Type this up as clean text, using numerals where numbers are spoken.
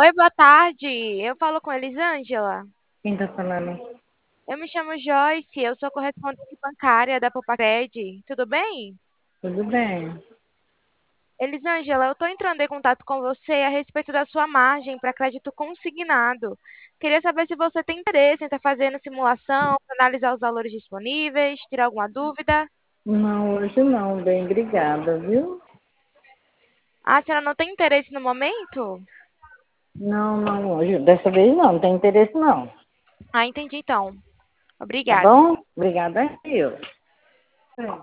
Oi, boa tarde. Eu falo com a Elisângela. Quem tá falando? Eu me chamo Joyce, eu sou correspondente bancária da Popacred. Tudo bem? Tudo bem? Elisângela, eu estou entrando em contato com você a respeito da sua margem para crédito consignado. Queria saber se você tem interesse em estar fazendo simulação, analisar os valores disponíveis, tirar alguma dúvida. Não, hoje não, bem, obrigada, viu? Ah, a senhora não tem interesse no momento? Não, não, hoje, dessa vez não tem interesse não. Ah, entendi então. Tá Obrigada. bom? Obrigada, eu.